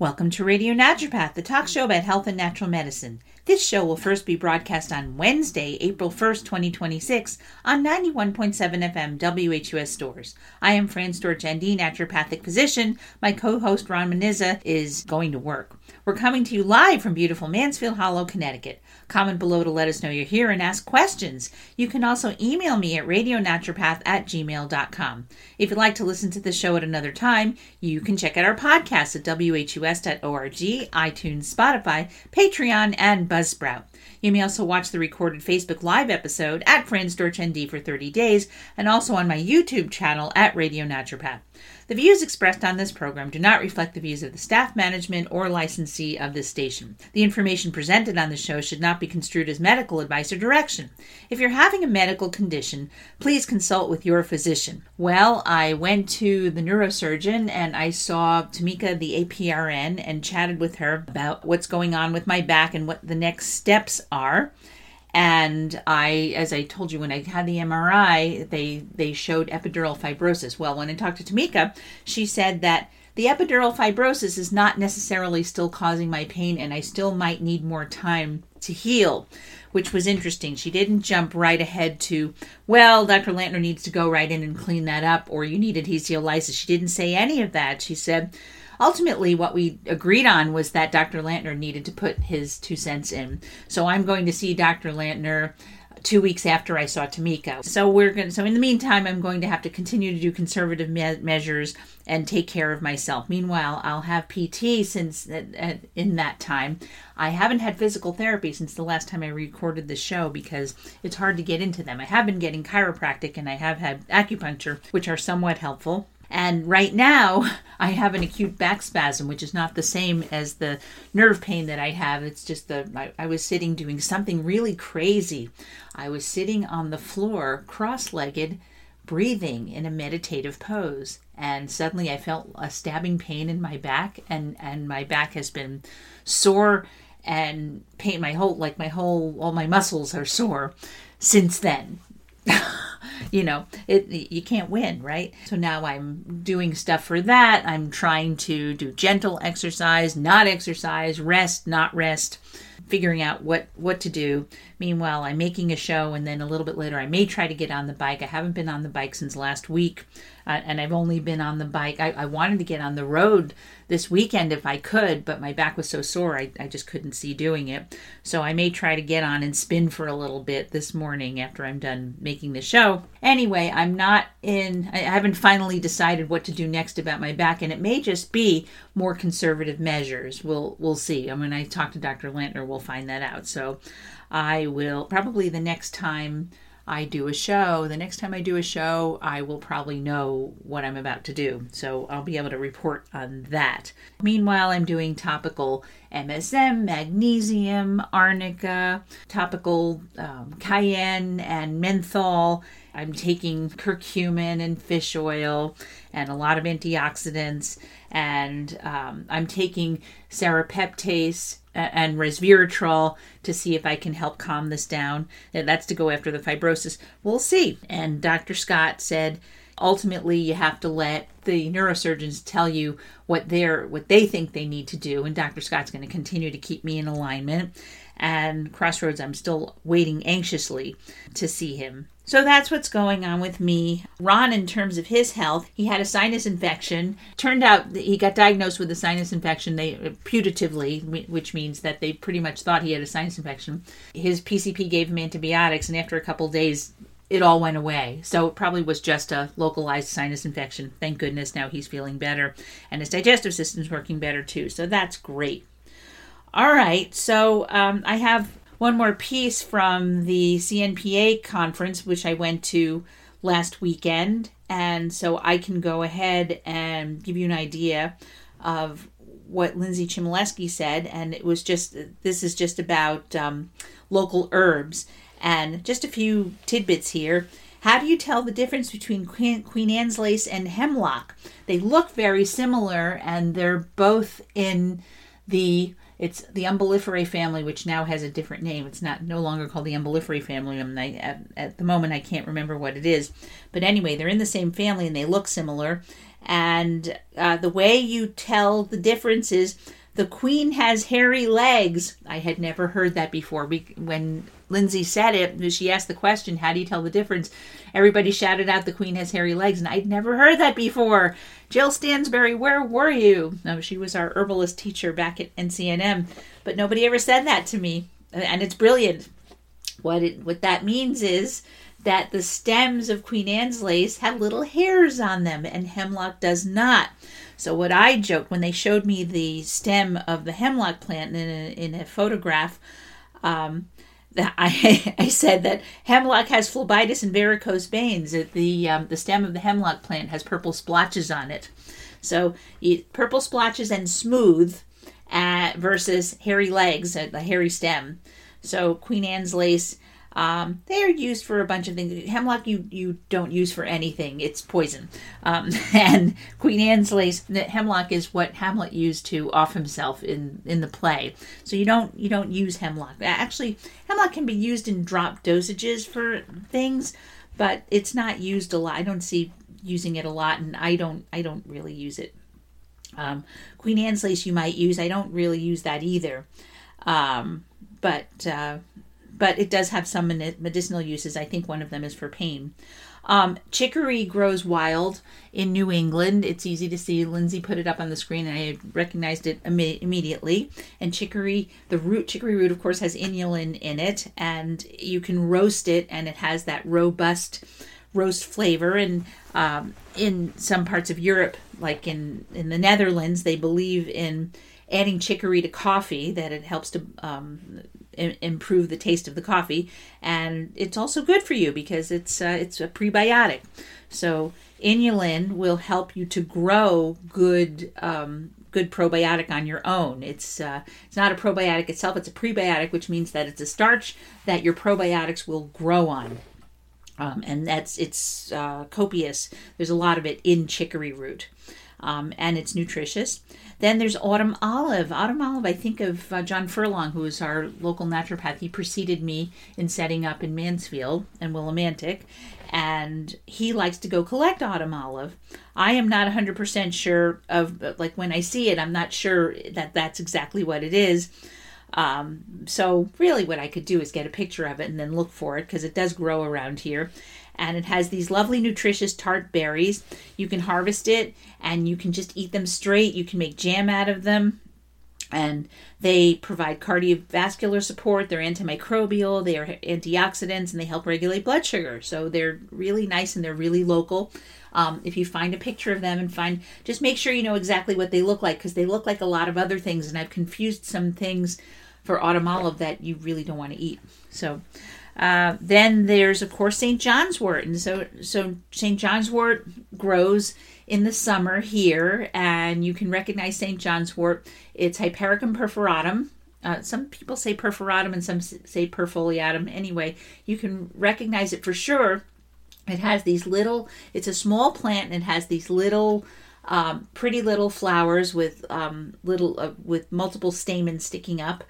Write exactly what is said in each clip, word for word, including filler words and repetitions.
Welcome to Radio Naturopath, the talk show about health and natural medicine. This show will first be broadcast on Wednesday, April first, twenty twenty-six, on ninety-one point seven F M W H U S Stores. I am Fran Storch, N D, naturopathic physician. My co-host, Ron Manizza, is going to work. We're coming to you live from beautiful Mansfield Hollow, Connecticut. Comment below to let us know you're here and ask questions. You can also email me at radionaturopath at gmail dot com. If you'd like to listen to the show at another time, you can check out our podcast at W H U S dot org, iTunes, Spotify, Patreon, and Buzzsprout. You may also watch the recorded Facebook Live episode at Fran Storch N D for thirty days, and also on my YouTube channel at Radio Naturopath. The views expressed on this program do not reflect the views of the staff, management, or licensee of this station. The information presented on the show should not be construed as medical advice or direction. If you're having a medical condition, please consult with your physician. Well, I went to the neurosurgeon and I saw Tamika, the A P R N, and chatted with her about what's going on with my back and what the next steps are. And I, as I told you, when I had the M R I, they, they showed epidural fibrosis. Well, when I talked to Tamika, she said that the epidural fibrosis is not necessarily still causing my pain, and I still might need more time to heal, which was interesting. She didn't jump right ahead to, well, Doctor Lantner needs to go right in and clean that up, or you need adhesiolysis. She didn't say any of that. She said, ultimately, what we agreed on was that Doctor Lantner needed to put his two cents in. So I'm going to see Doctor Lantner two weeks after I saw Tamika. So we're going. So in the meantime, I'm going to have to continue to do conservative me- measures and take care of myself. Meanwhile, I'll have P T since uh, uh, in that time. I haven't had physical therapy since the last time I recorded the show because it's hard to get into them. I have been getting chiropractic and I have had acupuncture, which are somewhat helpful. And right now, I have an acute back spasm, which is not the same as the nerve pain that I have. It's just the I, I was sitting doing something really crazy. I was sitting on the floor, cross-legged, breathing in a meditative pose. And suddenly I felt a stabbing pain in my back, and, and my back has been sore and pain. My whole, like my whole, all my muscles are sore since then. You know, it, you can't win, right? So now I'm doing stuff for that. I'm trying to do gentle exercise, not exercise, rest, not rest, figuring out what, what to do. Meanwhile, I'm making a show, and then a little bit later, I may try to get on the bike. I haven't been on the bike since last week, uh, and I've only been on the bike. I, I wanted to get on the road this weekend if I could, but my back was so sore, I, I just couldn't see doing it. So I may try to get on and spin for a little bit this morning after I'm done making the show. Anyway, I'm not in, I haven't finally decided what to do next about my back, and it may just be more conservative measures. We'll, we'll see. And when I talk to Doctor Lantner, we'll find that out. So I will, probably the next time I do a show, the next time I do a show, I will probably know what I'm about to do. So I'll be able to report on that. Meanwhile, I'm doing topical M S M, magnesium, arnica, topical um, cayenne and menthol. I'm taking curcumin and fish oil and a lot of antioxidants. And um, I'm taking serrapeptase and resveratrol to see if I can help calm this down. And that's to go after the fibrosis. We'll see. And Doctor Scott said, ultimately, you have to let the neurosurgeons tell you what they're, what they think they need to do. And Doctor Scott's going to continue to keep me in alignment. And Crossroads, I'm still waiting anxiously to see him. So that's what's going on with me. Ron, in terms of his health, he had a sinus infection. Turned out that he got diagnosed with a sinus infection they putatively, which means that they pretty much thought he had a sinus infection. His P C P gave him antibiotics, and after a couple of days, it all went away. So it probably was just a localized sinus infection. Thank goodness now he's feeling better, and his digestive system's working better too. So that's great. All right, so um, I have one more piece from the C N P A conference, which I went to last weekend. And so I can go ahead and give you an idea of what Lindsay Chmielewski said. And it was just, this is just about um, local herbs. And just a few tidbits here. How do you tell the difference between Queen, Queen Anne's lace and hemlock? They look very similar, and they're both in the It's the Umbelliferae family, which now has a different name. It's not no longer called the Umbelliferae family. I mean, I, at, at the moment, I can't remember what it is. But anyway, they're in the same family, and they look similar. And uh, the way you tell the difference is the queen has hairy legs. I had never heard that before. We, when Lindsay said it, she asked the question, how do you tell the difference? Everybody shouted out the queen has hairy legs, and I'd never heard that before. Jill Stansberry, where were you? No, she was our herbalist teacher back at N C N M, but nobody ever said that to me, and it's brilliant. What it, what that means is that the stems of Queen Anne's lace have little hairs on them, and hemlock does not. So what I joked when they showed me the stem of the hemlock plant in a, in a photograph, um, that I, I said that hemlock has phlebitis and varicose veins. The um, the stem of the hemlock plant has purple splotches on it. So you, purple splotches and smooth uh, versus hairy legs, uh, the hairy stem. So Queen Anne's lace, um, they are used for a bunch of things. Hemlock you, you don't use for anything. It's poison. Um, and Queen Anne's lace, the hemlock is what Hamlet used to off himself in, in the play. So you don't you don't use hemlock. Actually, hemlock can be used in drop dosages for things, but it's not used a lot. I don't see using it a lot, and I don't I don't really use it. Um, Queen Anne's lace you might use. I don't really use that either. Um, but uh, but it does have some medicinal uses. I think one of them is for pain. Um, chicory grows wild in New England. It's easy to see. Lindsay put it up on the screen, and I recognized it Im- immediately. And chicory, the root, chicory root, of course, has inulin in it, and you can roast it, and it has that robust roast flavor. And um, in some parts of Europe, like in, in the Netherlands, they believe in adding chicory to coffee, that it helps to um, I- improve the taste of the coffee, and it's also good for you because it's uh, it's a prebiotic. So inulin will help you to grow good um, good probiotic on your own. It's uh, it's not a probiotic itself; it's a prebiotic, which means that it's a starch that your probiotics will grow on. Um, and that's it's uh, copious. There's a lot of it in chicory root, um, and it's nutritious. Then there's autumn olive. Autumn olive, I think of uh, John Furlong, who is our local naturopath. He preceded me in setting up in Mansfield and Willimantic, and he likes to go collect autumn olive. I am not one hundred percent sure of, like when I see it, I'm not sure that that's exactly what it is. Um, so really what I could do is get a picture of it and then look for it, because it does grow around here. And it has these lovely nutritious tart berries. You can harvest it and you can just eat them straight. You can make jam out of them. And they provide cardiovascular support. They're antimicrobial. They are antioxidants, and they help regulate blood sugar. So they're really nice and they're really local. Um, if you find a picture of them and find, just make sure you know exactly what they look like, because they look like a lot of other things. And I've confused some things for autumn olive that you really don't want to eat. So uh, then there's, of course, Saint John's wort. And so, so Saint John's wort grows in the summer here, and you can recognize Saint John's wort. It's Hypericum perforatum. Uh, some people say perforatum and some say perfoliatum. Anyway, you can recognize it for sure. It has these little, it's a small plant, and it has these little, um, pretty little flowers with um, little, uh, with multiple stamens sticking up.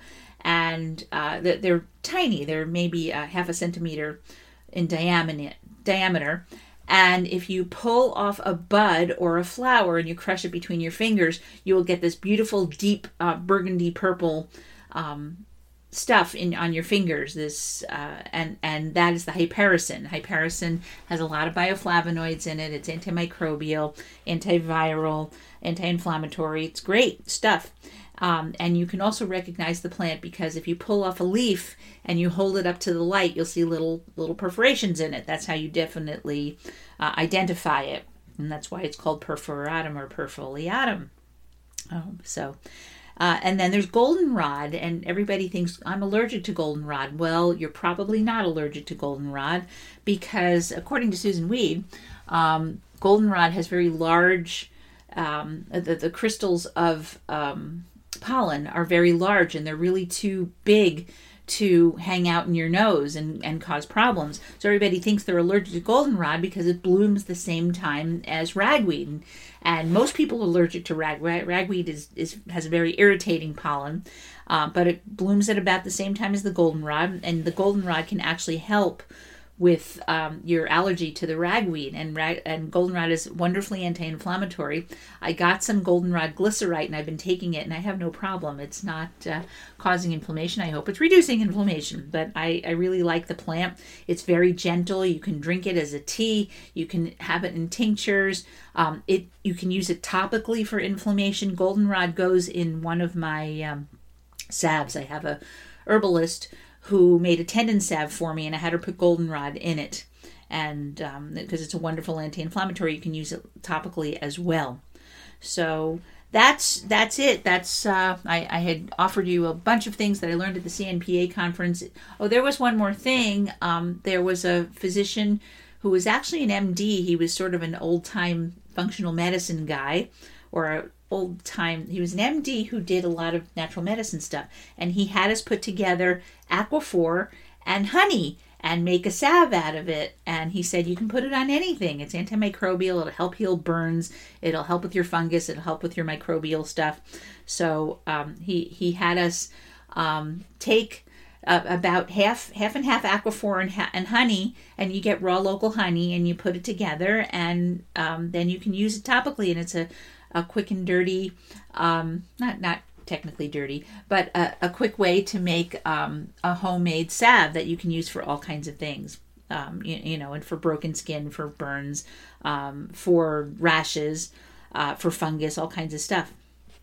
And uh, they're, they're tiny. They're maybe uh, half a centimeter in diameter. diameter. And if you pull off a bud or a flower and you crush it between your fingers, you will get this beautiful, deep uh, burgundy purple um, stuff in on your fingers. This uh, and and that is the hypericin. Hypericin has a lot of bioflavonoids in it. It's antimicrobial, antiviral, anti-inflammatory. It's great stuff. Um, and you can also recognize the plant because if you pull off a leaf and you hold it up to the light, you'll see little little perforations in it. That's how you definitely uh, identify it. And that's why it's called perforatum or perfoliatum. Um, so, uh, and then there's goldenrod, and everybody thinks I'm allergic to goldenrod. Well, you're probably not allergic to goldenrod because, according to Susan Weed, um, goldenrod has very large, um, the, the crystals of um, pollen are very large, and they're really too big to hang out in your nose and, and cause problems. So everybody thinks they're allergic to goldenrod because it blooms the same time as ragweed. And, and most people are allergic to ragweed. Ragweed is, is has a very irritating pollen, uh, but it blooms at about the same time as the goldenrod, and the goldenrod can actually help with um, your allergy to the ragweed. And rag, and goldenrod is wonderfully anti-inflammatory. I got some goldenrod glycerite, and I've been taking it, and I have no problem. It's not uh, causing inflammation. I hope it's reducing inflammation. But I, I really like the plant. It's very gentle. You can drink it as a tea. You can have it in tinctures. Um, it you can use it topically for inflammation. Goldenrod goes in one of my um, salves. I have a herbalist who made a tendon salve for me, and I had her put goldenrod in it. And um, because it's a wonderful anti-inflammatory, you can use it topically as well. So that's that's it. That's uh, I, I had offered you a bunch of things that I learned at the C N P A conference. Oh, there was one more thing. Um, there was a physician who was actually an M D. He was sort of an old-time functional medicine guy, or a old time, he was an M D who did a lot of natural medicine stuff, and he had us put together Aquaphor and honey and make a salve out of it. And he said you can put it on anything. It's antimicrobial. It'll help heal burns. It'll help with your fungus. It'll help with your microbial stuff. So um, he he had us um, take uh, about half half and half Aquaphor and, ha- and honey, and you get raw local honey, and you put it together, and um, then you can use it topically. And it's a a quick and dirty, um, not not technically dirty, but a, a quick way to make um, a homemade salve that you can use for all kinds of things. Um, you, you know, and for broken skin, for burns, um, for rashes, uh, for fungus, all kinds of stuff.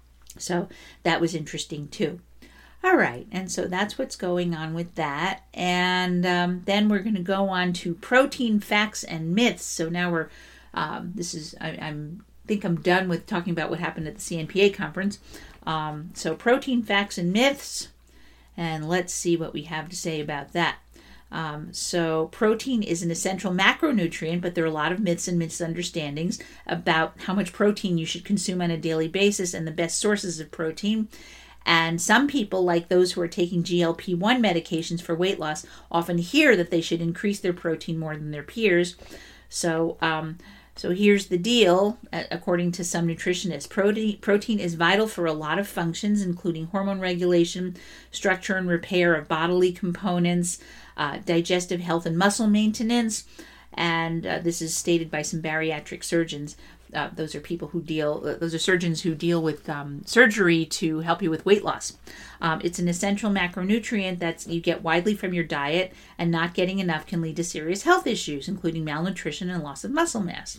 So that was interesting too. All right, and so that's what's going on with that. And um, then we're going to go on to protein facts and myths. So now we're, um, this is, I, I'm think I'm done with talking about what happened at the C N P A conference. Um, so protein facts and myths, and let's see what we have to say about that. Um, so protein is an essential macronutrient, but there are a lot of myths and misunderstandings about how much protein you should consume on a daily basis and the best sources of protein. And some people, like those who are taking G L P one medications for weight loss, often hear that they should increase their protein more than their peers. So, um, So here's the deal, according to some nutritionists. Protein, protein is vital for a lot of functions, including hormone regulation, structure and repair of bodily components, uh, digestive health and muscle maintenance. And uh, this is stated by some bariatric surgeons. Uh, those are people who deal, uh, those are surgeons who deal with um, surgery to help you with weight loss. Um, it's an essential macronutrient that you get widely from your diet, and not getting enough can lead to serious health issues, including malnutrition and loss of muscle mass.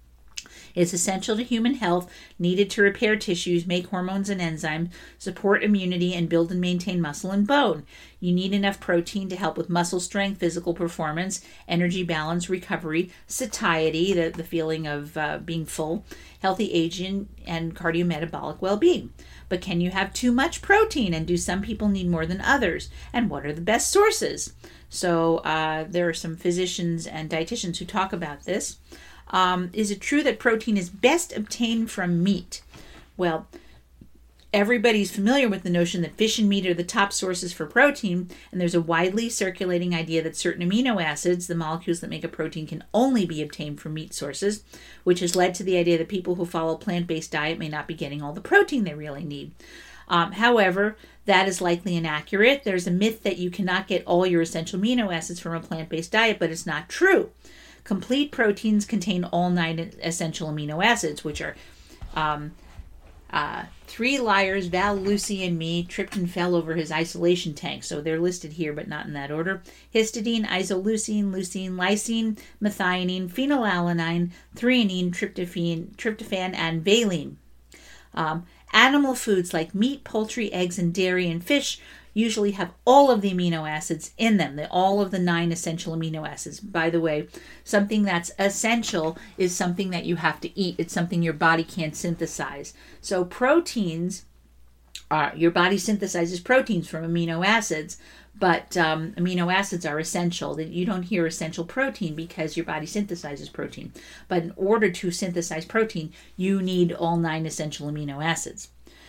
It's essential to human health, needed to repair tissues, make hormones and enzymes, support immunity, and build and maintain muscle and bone. You need enough protein to help with muscle strength, physical performance, energy balance, recovery, satiety, the, the feeling of uh, being full, healthy aging, and cardiometabolic well-being. But can you have too much protein, and do some people need more than others? And what are the best sources? So uh, there are some physicians and dietitians who talk about this. Um, is it true that protein is best obtained from meat? Well, everybody's familiar with the notion that fish and meat are the top sources for protein, and there's a widely circulating idea that certain amino acids, the molecules that make a protein, can only be obtained from meat sources, which has led to the idea that people who follow a plant-based diet may not be getting all the protein they really need. Um, however, that is likely inaccurate. There's a myth that you cannot get all your essential amino acids from a plant-based diet, but it's not true. Complete proteins contain all nine essential amino acids, which are um, uh, three liars, Val, Lucy, and me. Tripton fell over his isolation tank, so they're listed here, but not in that order. Histidine, isoleucine, leucine, lysine, methionine, phenylalanine, threonine, tryptophan, tryptophan, and valine. Um, animal foods like meat, poultry, eggs, and dairy, and fish usually have all of the amino acids in them, the, all of the nine essential amino acids. By the way, something that's essential is something that you have to eat. It's something your body can't synthesize. So proteins, are, your body synthesizes proteins from amino acids, but um, amino acids are essential. You don't hear essential protein because your body synthesizes protein. But in order to synthesize protein, you need all nine essential amino acids.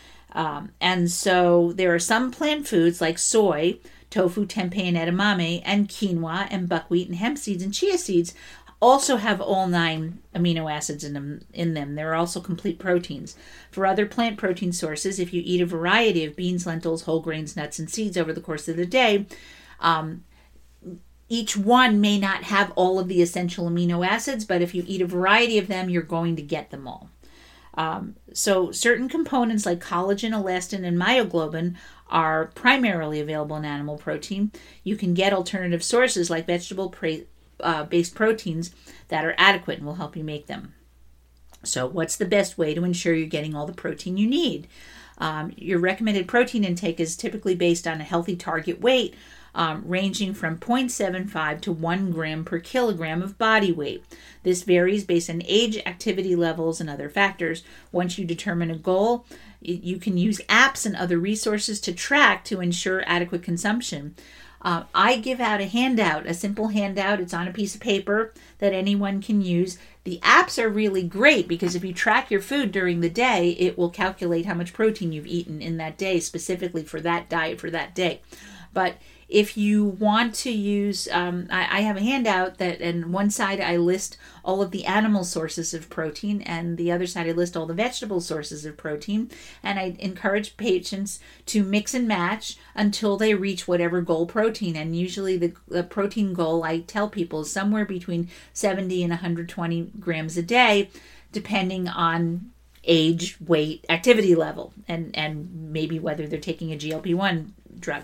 Um, and so there are some plant foods like soy, tofu, tempeh, and edamame, and quinoa, and buckwheat, and hemp seeds, and chia seeds also have all nine amino acids in them. In them. They're also complete proteins. For other plant protein sources, if you eat a variety of beans, lentils, whole grains, nuts, and seeds over the course of the day, um, each one may not have all of the essential amino acids, but if you eat a variety of them, you're going to get them all. Um, so certain components like collagen, elastin, and myoglobin are primarily available in animal protein. You can get alternative sources like vegetable-based uh, proteins that are adequate and will help you make them. So what's the best way to ensure you're getting all the protein you need? Um, your recommended protein intake is typically based on a healthy target weight, um, ranging from zero point seven five to one gram per kilogram of body weight. This varies based on age, activity levels, and other factors. Once you determine a goal, you can use apps and other resources to track to ensure adequate consumption. Uh, I give out a handout, a simple handout. It's on a piece of paper that anyone can use. The apps are really great because if you track your food during the day, it will calculate how much protein you've eaten in that day, specifically for that diet for that day. But if you want to use, um, I, I have a handout that, and one side I list all of the animal sources of protein, and the other side I list all the vegetable sources of protein. And I encourage patients to mix and match until they reach whatever goal protein. And usually the, the protein goal, I tell people, is somewhere between seventy and one hundred twenty grams a day, depending on age, weight, activity level, and, and maybe whether they're taking a G L P one drug.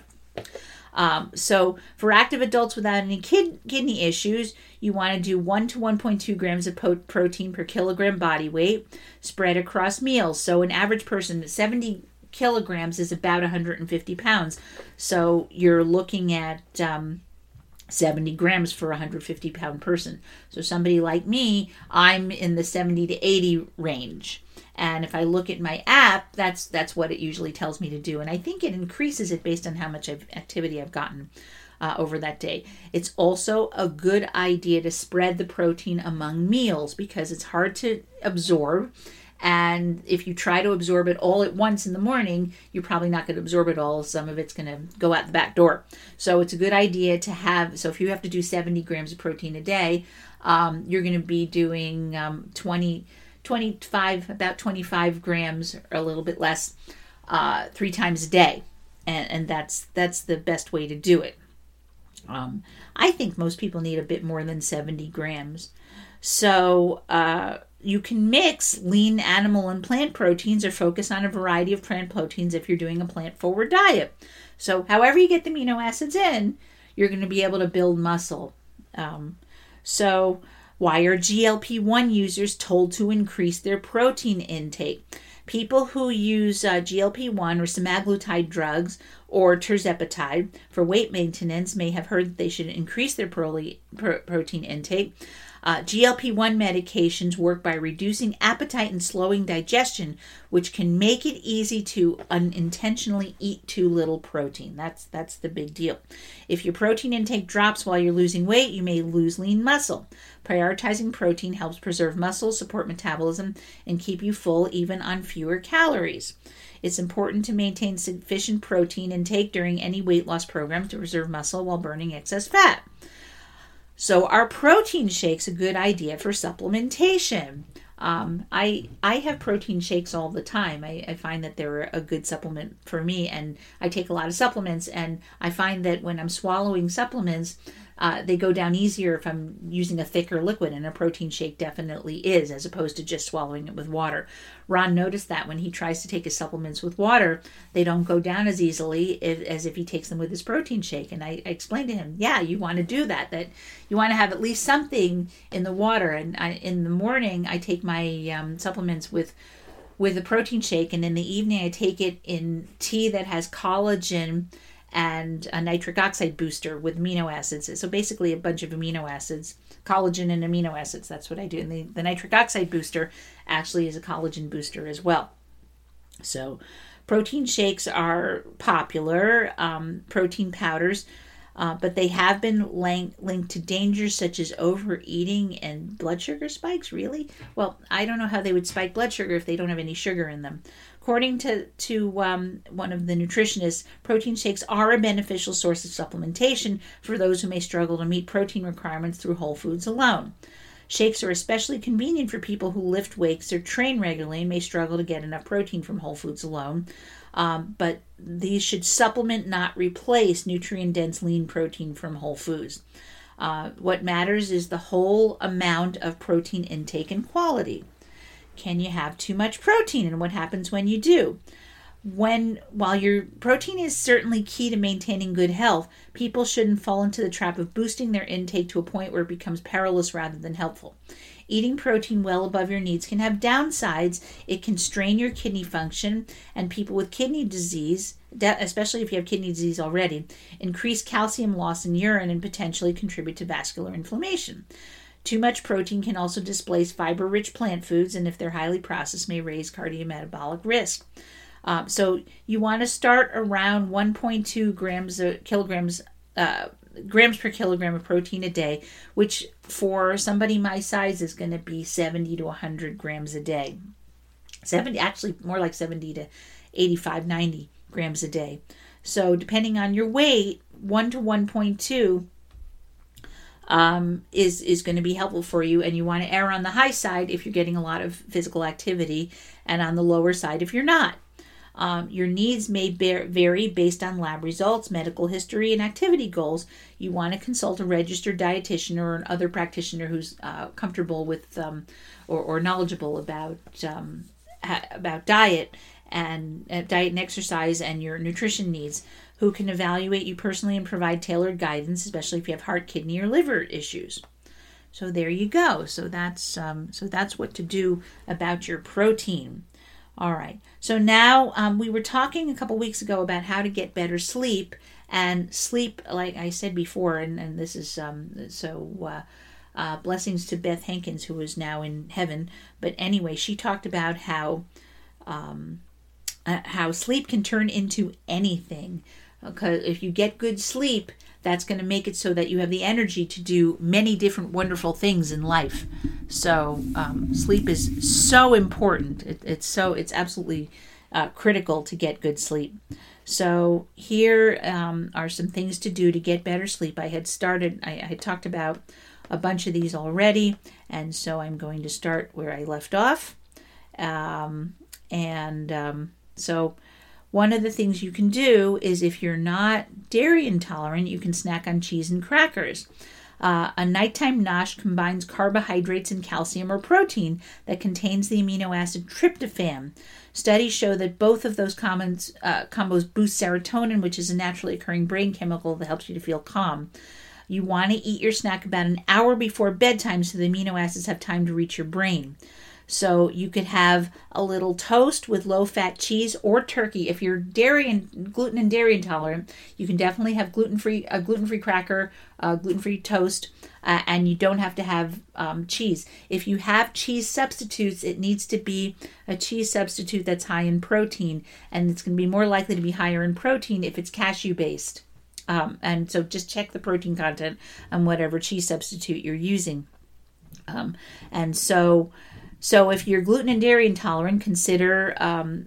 Um, so for active adults without any kid, kidney issues, you want to do one to one point two grams of po- protein per kilogram body weight spread across meals. So an average person, seventy kilograms is about one hundred fifty pounds. So you're looking at um, seventy grams for a one hundred fifty pound person. So somebody like me, I'm in the seventy to eighty range. And if I look at my app, that's that's what it usually tells me to do. And I think it increases it based on how much I've, activity I've gotten uh, over that day. It's also a good idea to spread the protein among meals because it's hard to absorb. And if you try to absorb it all at once in the morning, you're probably not going to absorb it all. Some of it's going to go out the back door. So it's a good idea to have, so if you have to do seventy grams of protein a day, um, you're going to be doing um, twenty twenty-five, about twenty-five grams or a little bit less, uh, three times a day. And, and that's, that's the best way to do it. Um, I think most people need a bit more than seventy grams. So, uh, you can mix lean animal and plant proteins or focus on a variety of plant proteins if you're doing a plant-forward diet. So, however you get the amino acids in, you're going to be able to build muscle. Um, so, why are G L P one users told to increase their protein intake? People who use uh, G L P one or semaglutide drugs or tirzepatide for weight maintenance may have heard that they should increase their pro- pro- protein intake. Uh, G L P one medications work by reducing appetite and slowing digestion, which can make it easy to unintentionally eat too little protein. That's that's the big deal. If your protein intake drops while you're losing weight, you may lose lean muscle. Prioritizing protein helps preserve muscle, support metabolism, and keep you full even on fewer calories. It's important to maintain sufficient protein intake during any weight loss program to preserve muscle while burning excess fat. So are protein shakes a good idea for supplementation? Um, I I have protein shakes all the time. I, I find that they're a good supplement for me, and I take a lot of supplements, and I find that when I'm swallowing supplements, uh, they go down easier if I'm using a thicker liquid, and a protein shake definitely is, as opposed to just swallowing it with water. Ron noticed that when he tries to take his supplements with water, they don't go down as easily if, as if he takes them with his protein shake. And I, I explained to him, yeah, you want to do that, that you want to have at least something in the water. And I, in the morning, I take my um, supplements with with a protein shake, and in the evening, I take it in tea that has collagen and a nitric oxide booster with amino acids. So basically a bunch of amino acids, collagen and amino acids. That's what I do. And the, the nitric oxide booster actually is a collagen booster as well. So protein shakes are popular, um, protein powders, uh, but they have been link, linked to dangers such as overeating and blood sugar spikes. Really? Well, I don't know how they would spike blood sugar if they don't have any sugar in them. According to, to um, one of the nutritionists, protein shakes are a beneficial source of supplementation for those who may struggle to meet protein requirements through whole foods alone. Shakes are especially convenient for people who lift weights or train regularly and may struggle to get enough protein from whole foods alone. Um, but these should supplement, not replace, nutrient-dense lean protein from whole foods. Uh, what matters is the whole amount of protein intake and quality. Can you have too much protein, and what happens when you do? When, while your protein is certainly key to maintaining good health, people shouldn't fall into the trap of boosting their intake to a point where it becomes perilous rather than helpful. Eating protein well above your needs can have downsides. It can strain your kidney function, and people with kidney disease, especially if you have kidney disease already, increase calcium loss in urine and potentially contribute to vascular inflammation. Too much protein can also displace fiber-rich plant foods, and if they're highly processed, may raise cardiometabolic risk. Um, so you want to start around one point two grams of kilograms uh, grams per kilogram of protein a day, which for somebody my size is going to be seventy to one hundred grams a day. seventy, actually more like seventy to eighty-five, ninety grams a day. So depending on your weight, one to one point two um, is is going to be helpful for you, and you want to err on the high side if you're getting a lot of physical activity, and on the lower side if you're not. Um, your needs may bear, vary based on lab results, medical history, and activity goals. You want to consult a registered dietitian or another practitioner who's uh, comfortable with um, or, or knowledgeable about um, ha- about diet and uh, diet and exercise and your nutrition needs, who can evaluate you personally and provide tailored guidance, especially if you have heart, kidney, or liver issues. So there you go. So that's um, so that's what to do about your protein. All right. So now um, we were talking a couple weeks ago about how to get better sleep, and sleep, like I said before, and, and this is um, so uh, uh, blessings to Beth Hankins, who is now in heaven. But anyway, she talked about how um, uh, how sleep can turn into anything. Because if you get good sleep, that's going to make it so that you have the energy to do many different wonderful things in life. So um, sleep is so important. It, it's so it's absolutely uh, critical to get good sleep. So here um, are some things to do to get better sleep. I had started, I, I had talked about a bunch of these already, and so I'm going to start where I left off. Um, and um, so one of the things you can do is, if you're not dairy intolerant, you can snack on cheese and crackers. Uh, a nighttime nosh combines carbohydrates and calcium or protein that contains the amino acid tryptophan. Studies show that both of those combos, uh, combos boost serotonin, which is a naturally occurring brain chemical that helps you to feel calm. You want to eat your snack about an hour before bedtime so the amino acids have time to reach your brain. So you could have a little toast with low-fat cheese or turkey. If you're dairy and gluten and dairy intolerant, you can definitely have gluten-free a gluten-free cracker, uh, gluten-free toast, uh, and you don't have to have um, cheese. If you have cheese substitutes, it needs to be a cheese substitute that's high in protein, and it's going to be more likely to be higher in protein if it's cashew-based. Um, and so just check the protein content on whatever cheese substitute you're using. Um, and so... So if you're gluten and dairy intolerant, consider um,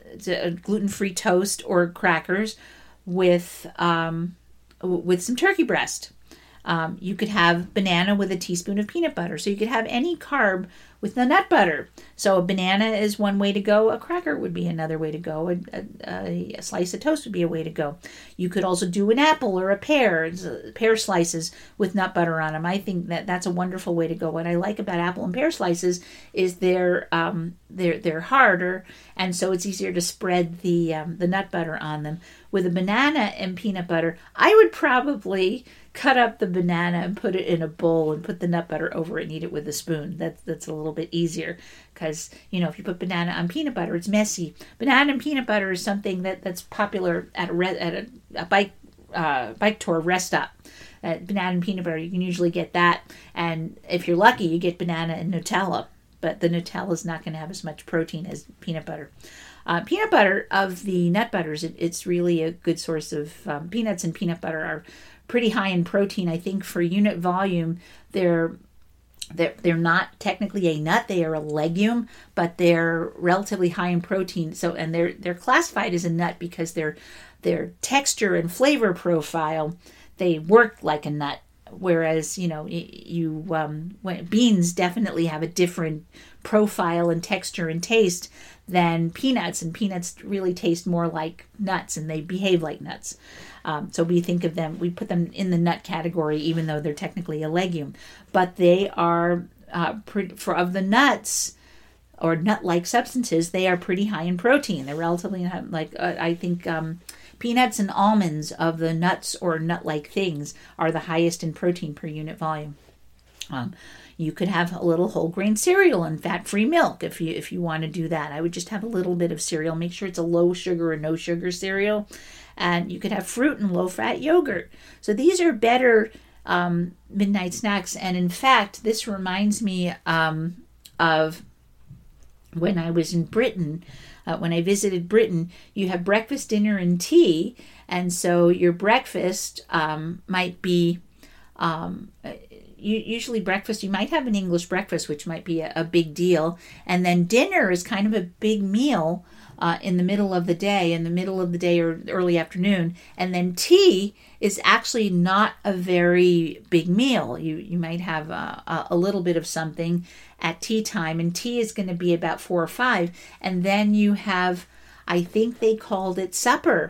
a gluten-free toast or crackers with um, with some turkey breast. Um, you could have banana with a teaspoon of peanut butter. So you could have any carb with the nut butter. So a banana is one way to go. A cracker would be another way to go. A, a, a slice of toast would be a way to go. You could also do an apple or a pear, pear slices with nut butter on them. I think that that's a wonderful way to go. What I like about apple and pear slices is they're um, they're they're harder, and so it's easier to spread the um, the nut butter on them. With a banana and peanut butter, I would probably cut up the banana and put it in a bowl and put the nut butter over it and eat it with a spoon. That's that's a little bit easier because, you know, if you put banana on peanut butter, it's messy. Banana and peanut butter is something that, that's popular at a re- at a, a bike uh, bike tour rest stop. Uh, banana and peanut butter, you can usually get that, and if you're lucky, you get banana and Nutella. But the Nutella is not going to have as much protein as peanut butter. Uh, peanut butter, of the nut butters, it, it's really a good source of um, peanuts, and peanut butter are pretty high in protein. I think for unit volume, they're they're they're not technically a nut; they are a legume, but they're relatively high in protein. So, and they're they're classified as a nut because their their texture and flavor profile, they work like a nut. whereas, you know, you um, when, beans definitely have a different profile and texture and taste than peanuts, and peanuts really taste more like nuts, and they behave like nuts. Um, so we think of them, we put them in the nut category, even though they're technically a legume. But they are, uh, pre- for of the nuts or nut-like substances, they are pretty high in protein. They're relatively high, like uh, I think um, peanuts and almonds of the nuts or nut-like things are the highest in protein per unit volume. Um, you could have a little whole grain cereal and fat-free milk if you if you want to do that. I would just have a little bit of cereal. Make sure it's a low sugar or no sugar cereal. And you could have fruit and low-fat yogurt. So these are better um, midnight snacks. And in fact, this reminds me um, of when I was in Britain. Uh, when I visited Britain, you have breakfast, dinner, and tea. And so your breakfast um, might be... Um, usually breakfast, you might have an English breakfast, which might be a, a big deal. And then dinner is kind of a big meal uh, in the middle of the day, in the middle of the day or early afternoon. And then tea is actually not a very big meal. You you might have a, a little bit of something at tea time, and tea is going to be about four or five. And then you have, I think they called it supper.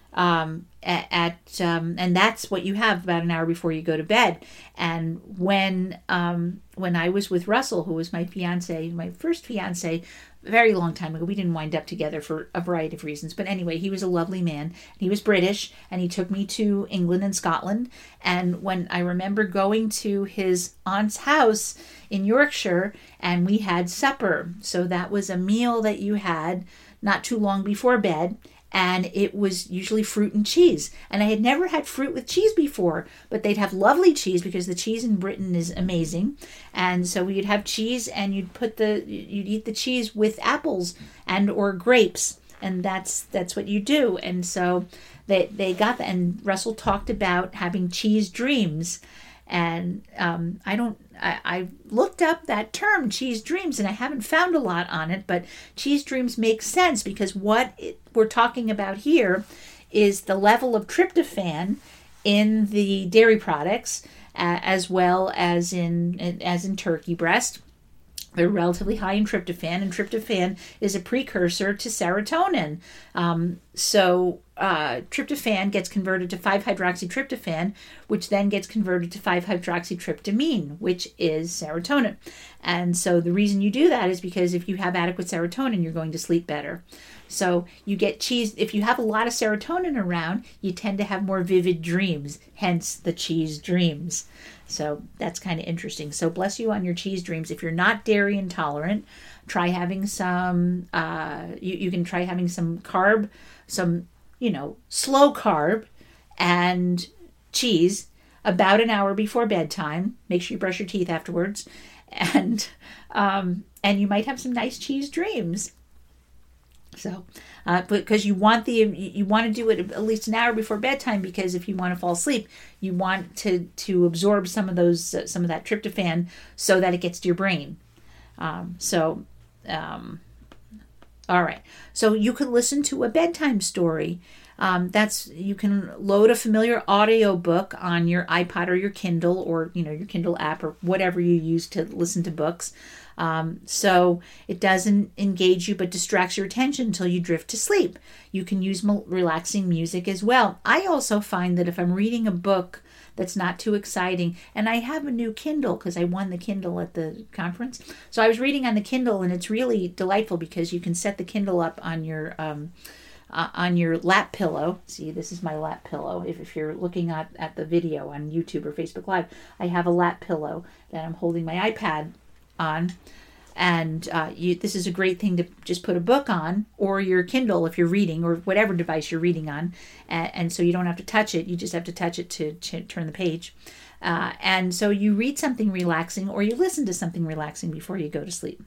Um, at, at um, and that's what you have about an hour before you go to bed. And when um, when I was with Russell, who was my fiance, my first fiance, a very long time ago, we didn't wind up together for a variety of reasons. But anyway, he was a lovely man. He was British, and he took me to England and Scotland. And when I remember going to his aunt's house in Yorkshire, and we had supper. So that was a meal that you had not too long before bed. And it was usually fruit and cheese. And I had never had fruit with cheese before, but they'd have lovely cheese because the cheese in Britain is amazing. And so you'd have cheese, and you'd put the you'd eat the cheese with apples and or grapes, and that's that's what you do. And so they they got that. And Russell talked about having cheese dreams. And um, I don't, I, I looked up that term, cheese dreams, and I haven't found a lot on it, but cheese dreams make sense because what it, we're talking about here is the level of tryptophan in the dairy products, uh, as well as in, as in turkey breast. They're relatively high in tryptophan, and tryptophan is a precursor to serotonin. Um, so uh, tryptophan gets converted to five hydroxytryptophan, which then gets converted to five hydroxytryptamine, which is serotonin. And so the reason you do that is because if you have adequate serotonin, you're going to sleep better. So you get cheese. If you have a lot of serotonin around, you tend to have more vivid dreams, hence the cheese dreams. So that's kind of interesting. So bless you on your cheese dreams. If you're not dairy intolerant, try having some, uh, you, you can try having some carb, some, you know, slow carb and cheese about an hour before bedtime. Make sure you brush your teeth afterwards. And, um, and you might have some nice cheese dreams. So, uh, because you want the you want to do it at least an hour before bedtime, because if you want to fall asleep, you want to to absorb some of those uh, some of that tryptophan so that it gets to your brain. Um, so, um, all right. So you could listen to a bedtime story. Um, that's you can load a familiar audio book on your iPod or your Kindle, or you know your Kindle app, or whatever you use to listen to books. Um, so it doesn't engage you but distracts your attention until you drift to sleep. You can use mo- relaxing music as well. I also find that if I'm reading a book that's not too exciting, and I have a new Kindle because I won the Kindle at the conference. So I was reading on the Kindle, and it's really delightful because you can set the Kindle up on your um, uh, on your lap pillow. See, this is my lap pillow. If, if you're looking at, at the video on YouTube or Facebook Live, I have a lap pillow that I'm holding my iPad on, and uh, you, this is a great thing to just put a book on, or your Kindle if you're reading, or whatever device you're reading on, and, and so you don't have to touch it. You just have to touch it to, to turn the page, uh, and so you read something relaxing, or you listen to something relaxing before you go to sleep.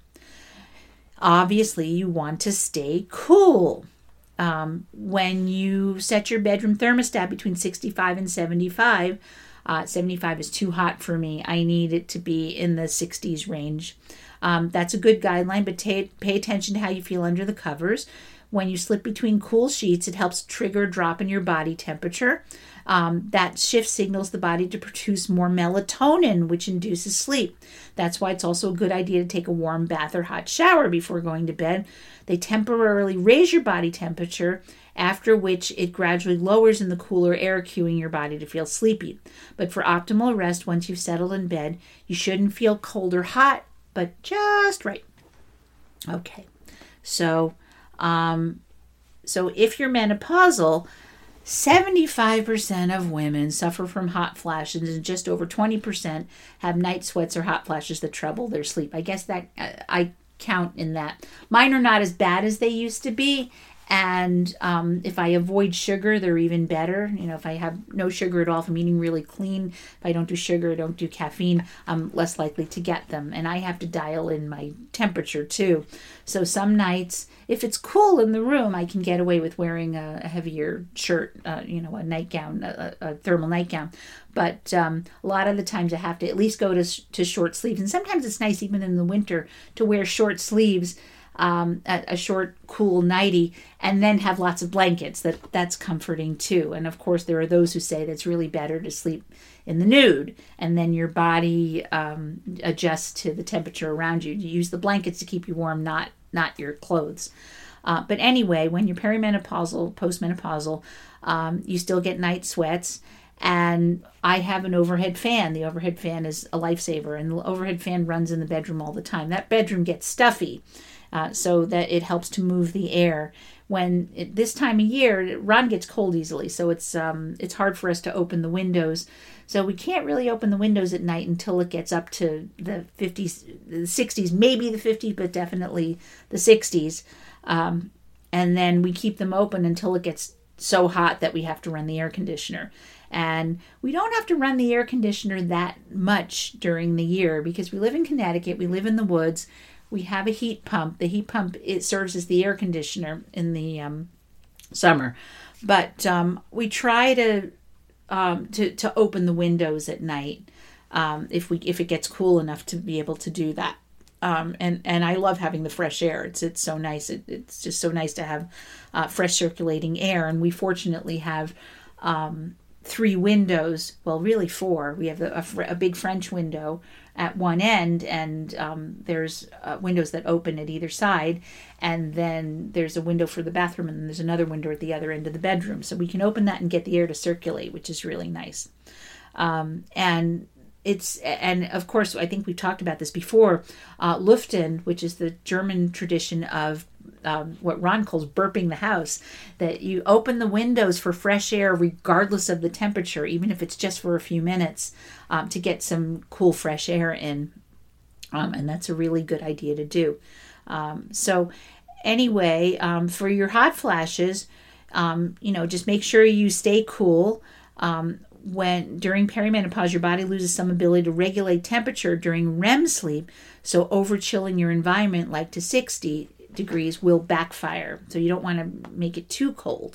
Obviously, you want to stay cool. Um, when you set your bedroom thermostat between sixty-five and seventy-five, Uh, seventy-five is too hot for me. I need it to be in the sixties range. Um, that's a good guideline, but ta- pay attention to how you feel under the covers. When you slip between cool sheets, it helps trigger a drop in your body temperature. Um, that shift signals the body to produce more melatonin, which induces sleep. That's why it's also a good idea to take a warm bath or hot shower before going to bed. They temporarily raise your body temperature, after which it gradually lowers in the cooler air, cueing your body to feel sleepy. But for optimal rest, once you've settled in bed, you shouldn't feel cold or hot, but just right. Okay, so um, so if you're menopausal, seventy-five percent of women suffer from hot flashes, and just over twenty percent have night sweats or hot flashes that trouble their sleep. I guess that uh, I count in that. Mine are not as bad as they used to be. And um, if I avoid sugar, they're even better. You know, if I have no sugar at all, if I'm eating really clean, if I don't do sugar, I don't do caffeine, I'm less likely to get them. And I have to dial in my temperature too. So some nights, if it's cool in the room, I can get away with wearing a, a heavier shirt, uh, you know, a nightgown, a, a thermal nightgown. But um, a lot of the times I have to at least go to, to short sleeves. And sometimes it's nice, even in the winter, to wear short sleeves. Um, a, a short, cool nightie, and then have lots of blankets. That that's comforting too. And of course, there are those who say that it's really better to sleep in the nude, and then your body um, adjusts to the temperature around you. You use the blankets to keep you warm, not not your clothes. Uh, but anyway, when you're perimenopausal, postmenopausal, um, you still get night sweats. And I have an overhead fan. The overhead fan is a lifesaver, and the overhead fan runs in the bedroom all the time. That bedroom gets stuffy. Uh, so that it helps to move the air. When it, this time of year, Ron gets cold easily, so it's um, it's hard for us to open the windows. So we can't really open the windows at night until it gets up to the fifties, the sixties, maybe the fifties, but definitely the sixties. Um, and then we keep them open until it gets so hot that we have to run the air conditioner. And we don't have to run the air conditioner that much during the year because we live in Connecticut, we live in the woods. We have a heat pump. The heat pump, it serves as the air conditioner in the um, summer. But um, we try to, um, to to open the windows at night um, if we if it gets cool enough to be able to do that. Um, and, and I love having the fresh air. It's it's so nice. It, it's just so nice to have uh, fresh circulating air. And we fortunately have um, three windows. Well, really four. We have a, a, a big French window at one end, and um, there's uh, windows that open at either side, and then there's a window for the bathroom, and then there's another window at the other end of the bedroom, so we can open that and get the air to circulate, which is really nice. Um, and it's and of course, I think we've talked about this before. Uh, Lüften, which is the German tradition of Um, what Ron calls burping the house, that you open the windows for fresh air regardless of the temperature, even if it's just for a few minutes, um, to get some cool fresh air in. Um, and that's a really good idea to do. Um, so anyway, um, for your hot flashes, um, you know, just make sure you stay cool. Um, when during perimenopause, your body loses some ability to regulate temperature during R E M sleep. So over chilling your environment, like to sixty degrees, will backfire. So you don't want to make it too cold.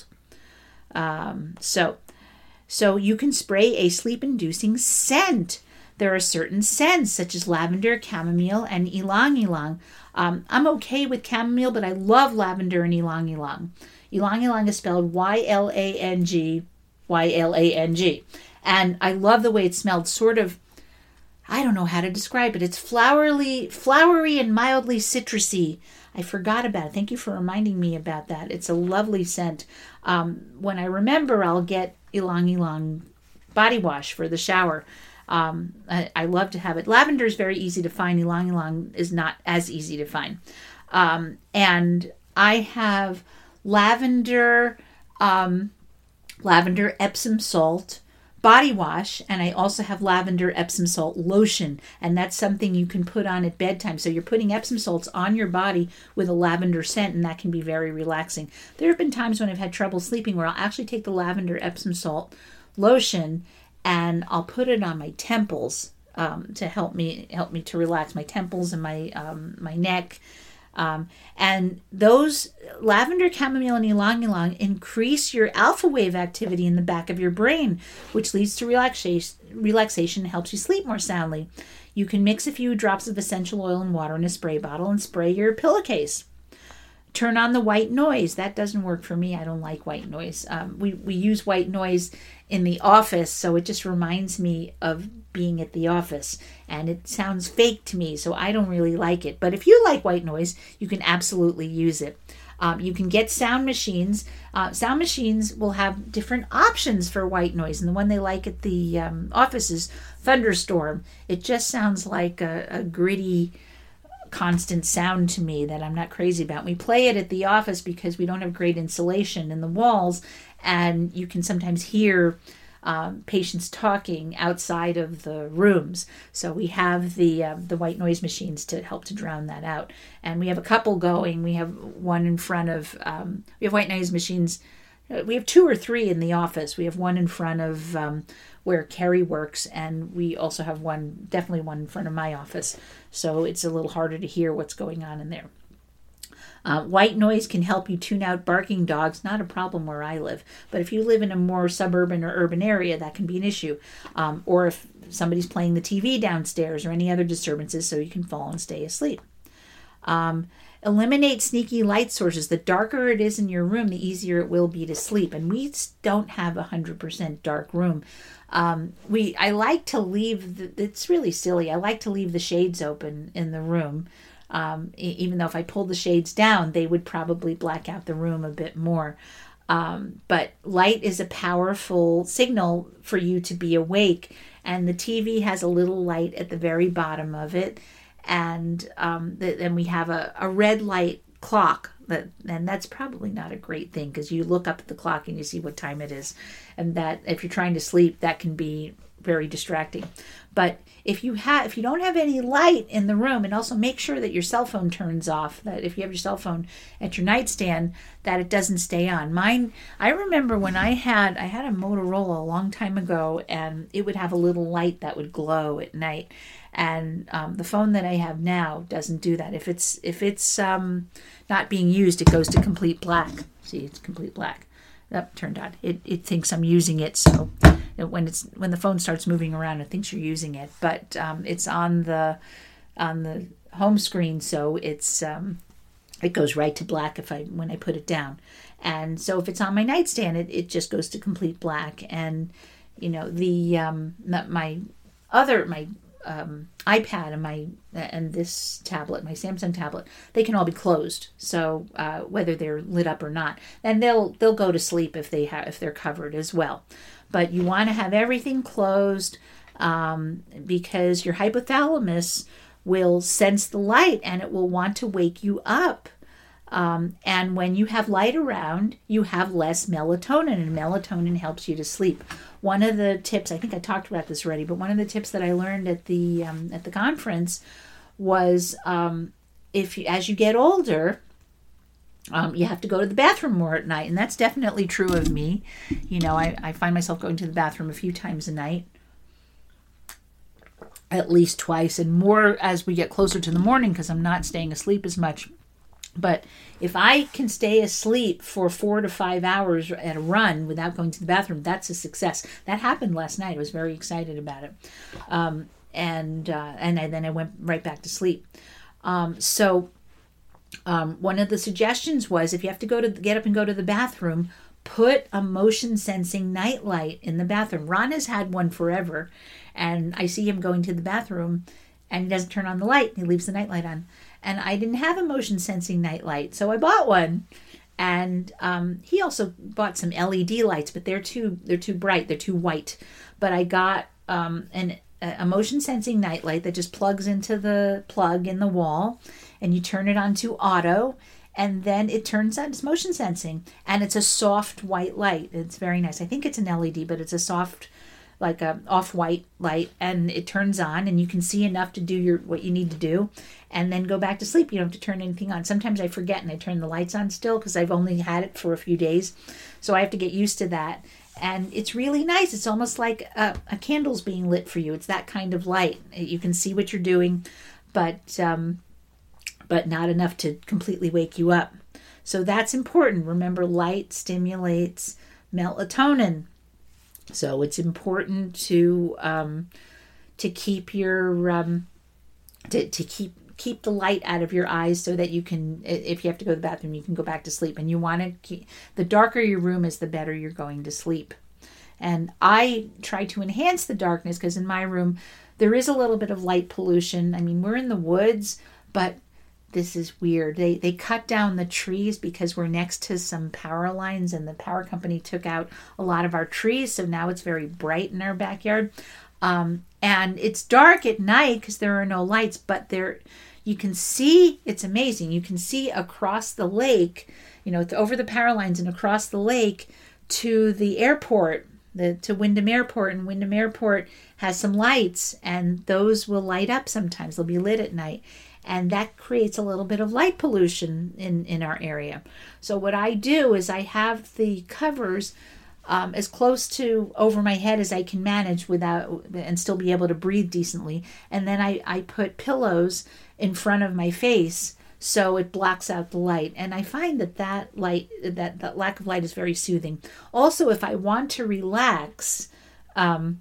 Um, so, so you can spray a sleep-inducing scent. There are certain scents such as lavender, chamomile, and ylang ylang. Um, I'm okay with chamomile, but I love lavender and ylang ylang. Ylang ylang is spelled Y L A N G, Y L A N G. And I love the way it smelled, sort of, I don't know how to describe it. It's flowery, flowery and mildly citrusy. I forgot about it. Thank you for reminding me about that. It's a lovely scent. Um, when I remember, I'll get ylang ylang body wash for the shower. Um, I, I love to have it. Lavender is very easy to find. Ylang ylang is not as easy to find. Um, and I have lavender, um, lavender Epsom salt body wash, and I also have lavender Epsom salt lotion, and that's something you can put on at bedtime. So you're putting Epsom salts on your body with a lavender scent, and that can be very relaxing. There have been times when I've had trouble sleeping where I'll actually take the lavender Epsom salt lotion and I'll put it on my temples um, to help me help me to relax my temples and my um, my neck. Um, and those lavender, chamomile, and ylang ylang increase your alpha wave activity in the back of your brain, which leads to relaxation, relaxation and helps you sleep more soundly. You can mix a few drops of essential oil and water in a spray bottle and spray your pillowcase. turn on the white noise. That doesn't work for me. I don't like white noise. Um, we, we use white noise in the office, so it just reminds me of being at the office, and it sounds fake to me, so I don't really like it. But if you like white noise, you can absolutely use it. Um, you can get sound machines. Uh, sound machines will have different options for white noise, and the one they like at the um, office is Thunderstorm. It just sounds like a, a gritty, constant sound to me that I'm not crazy about. We play it at the office because we don't have great insulation in the walls, and you can sometimes hear um, patients talking outside of the rooms. So we have the uh, the white noise machines to help to drown that out. And we have a couple going. We have one in front of, um, we have white noise machines. We have two or three in the office. We have one in front of um, where Kerry works, and we also have one, definitely one in front of my office. So it's a little harder to hear what's going on in there. Uh, white noise can help you tune out barking dogs. Not a problem where I live. But if you live in a more suburban or urban area, that can be an issue. Um, or if somebody's playing the T V downstairs or any other disturbances, so you can fall and stay asleep. Um, eliminate sneaky light sources. The darker it is in your room, the easier it will be to sleep. And we don't have a one hundred percent dark room. Um, we I like to leave, the, it's really silly, I like to leave the shades open in the room. Um, even though if I pulled the shades down, they would probably black out the room a bit more. Um, but light is a powerful signal for you to be awake. And the T V has a little light at the very bottom of it. And um, th- then we have a, a red light clock. That, and that's probably not a great thing, because you look up at the clock and you see what time it is. And that if you're trying to sleep, that can be very distracting. But if you have, if you don't have any light in the room, and also make sure that your cell phone turns off, that if you have your cell phone at your nightstand, that it doesn't stay on. Mine, I remember when I had, I had a Motorola a long time ago, and it would have a little light that would glow at night. And um, the phone that I have now doesn't do that. If it's if it's um, not being used, it goes to complete black. See, it's complete black. That turned on. It it thinks I'm using it, so when it's when the phone starts moving around, it thinks you're using it. But um, it's on the on the home screen, so it's um, it goes right to black if I when I put it down. And so if it's on my nightstand, it, it just goes to complete black. And you know the um, my other my Um, iPad and my and this tablet, my Samsung tablet, they can all be closed. So uh, whether they're lit up or not, and they'll they'll go to sleep if they have if they're covered as well. But you want to have everything closed um, because your hypothalamus will sense the light and it will want to wake you up. Um, and when you have light around, you have less melatonin, and melatonin helps you to sleep. One of the tips, I think I talked about this already, but one of the tips that I learned at the um, at the conference was um, if you, as you get older, um, you have to go to the bathroom more at night, and that's definitely true of me. You know, I, I find myself going to the bathroom a few times a night, at least twice, and more as we get closer to the morning because I'm not staying asleep as much. But if I can stay asleep for four to five hours at a run without going to the bathroom, that's a success. That happened last night. I was very excited about it. Um, and uh, and I, then I went right back to sleep. Um, so um, one of the suggestions was if you have to go to get up and go to the bathroom, put a motion sensing nightlight in the bathroom. Ron has had one forever, and I see him going to the bathroom and he doesn't turn on the light. He leaves the nightlight on. And I didn't have a motion sensing nightlight, so I bought one. And um, he also bought some L E D lights, but they're too they're too bright, they're too white. But I got um, an a motion sensing nightlight that just plugs into the plug in the wall, and you turn it on to auto, and then it turns on. It's motion sensing, and it's a soft white light. It's very nice. I think it's an L E D, but it's a soft, like a off-white light, and it turns on, and you can see enough to do your what you need to do, and then go back to sleep. You don't have to turn anything on. Sometimes I forget and I turn the lights on still because I've only had it for a few days, so I have to get used to that. And it's really nice. It's almost like a, a candle's being lit for you. It's that kind of light. You can see what you're doing, but um, but not enough to completely wake you up. So that's important. Remember, light stimulates melatonin. So it's important to um, to keep your um, to to keep keep the light out of your eyes so that you can, if you have to go to the bathroom, you can go back to sleep. And you want to keep, the darker your room is, the better you're going to sleep. And I try to enhance the darkness because in my room, there is a little bit of light pollution. I mean, we're in the woods, but this is weird. They they cut down the trees because we're next to some power lines, and the power company took out a lot of our trees. So now it's very bright in our backyard. Um, and it's dark at night because there are no lights, but there you can see, it's amazing. You can see across the lake, you know, it's over the power lines and across the lake to the airport, the to Wyndham Airport. And Wyndham Airport has some lights, and those will light up sometimes. They'll be lit at night. And that creates a little bit of light pollution in, in our area. So what I do is I have the covers um, as close to over my head as I can manage without and still be able to breathe decently. And then I, I put pillows in front of my face so it blocks out the light. And I find that that light, that, that lack of light is very soothing. Also, if I want to relax, um,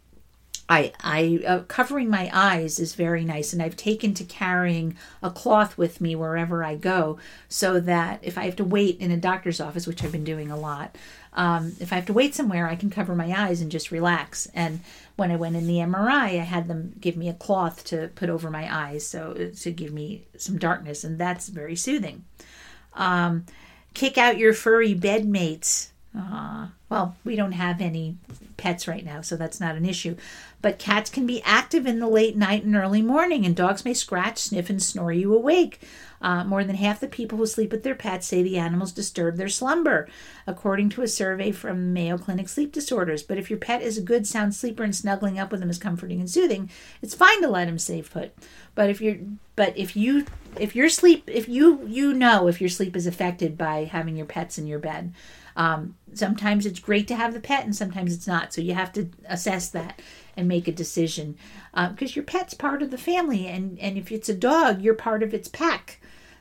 I, I uh, covering my eyes is very nice, and I've taken to carrying a cloth with me wherever I go, so that if I have to wait in a doctor's office, which I've been doing a lot, um, if I have to wait somewhere, I can cover my eyes and just relax. And when I went in the M R I, I had them give me a cloth to put over my eyes, so to give me some darkness, and that's very soothing. Um, kick out your furry bed mates. Uh, well, we don't have any pets right now, so that's not an issue. But cats can be active in the late night and early morning, and dogs may scratch, sniff, and snore you awake. Uh, more than half the people who sleep with their pets say the animals disturb their slumber, according to a survey from Mayo Clinic Sleep Disorders. But if your pet is a good, sound sleeper and snuggling up with them is comforting and soothing, it's fine to let him stay put. But if you're, but if you, if your sleep, if you, you know if your sleep is affected by having your pets in your bed. Um, sometimes it's great to have the pet and sometimes it's not. So you have to assess that and make a decision. Because uh, your pet's part of the family, and, and if it's a dog, you're part of its pack.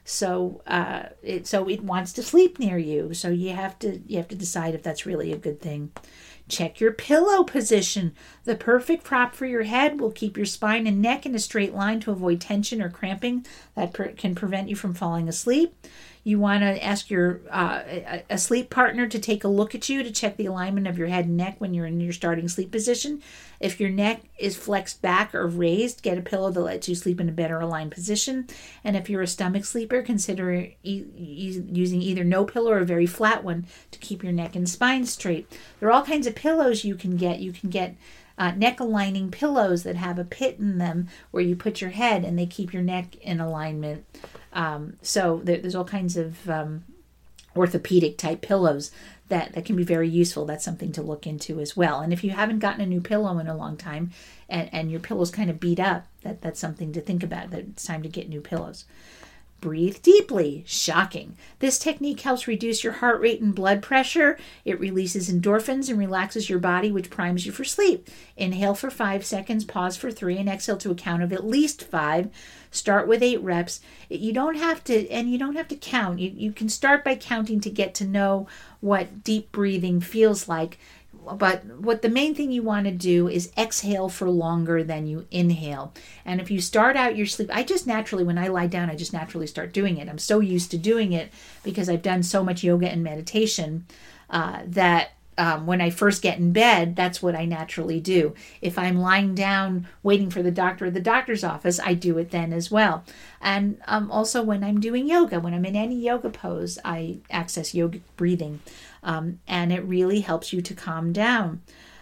So uh, it so it wants to sleep near you. So you have to you have to decide if that's really a good thing. Check your pillow position. The perfect prop for your head will keep your spine and neck in a straight line to avoid tension or cramping that per- can prevent you from falling asleep. You want to ask your uh, a sleep partner to take a look at you to check the alignment of your head and neck when you're in your starting sleep position. If your neck is flexed back or raised, get a pillow that lets you sleep in a better aligned position. And if you're a stomach sleeper, consider e- e- using either no pillow or a very flat one to keep your neck and spine straight. There are all kinds of pillows you can get. You can get uh, neck aligning pillows that have a pit in them where you put your head and they keep your neck in alignment. Um, so there, there's all kinds of um, orthopedic type pillows that, that can be very useful. That's something to look into as well. And if you haven't gotten a new pillow in a long time and, and your pillow's kind of beat up, that, that's something to think about, that it's time to get new pillows. Breathe deeply. Shocking. This technique helps reduce your heart rate and blood pressure. It releases endorphins and relaxes your body, which primes you for sleep. Inhale for five seconds, pause for three, and exhale to a count of at least five. Start with eight reps. You don't have to, and you don't have to count. You, you can start by counting to get to know what deep breathing feels like. But what the main thing you want to do is exhale for longer than you inhale. And if you start out your sleep, I just naturally, when I lie down, I just naturally start doing it. I'm so used to doing it because I've done so much yoga and meditation uh, that um, when I first get in bed, that's what I naturally do. If I'm lying down waiting for the doctor at the doctor's office, I do it then as well. And um, also when I'm doing yoga, when I'm in any yoga pose, I access yogic breathing. Um, and it really helps you to calm down.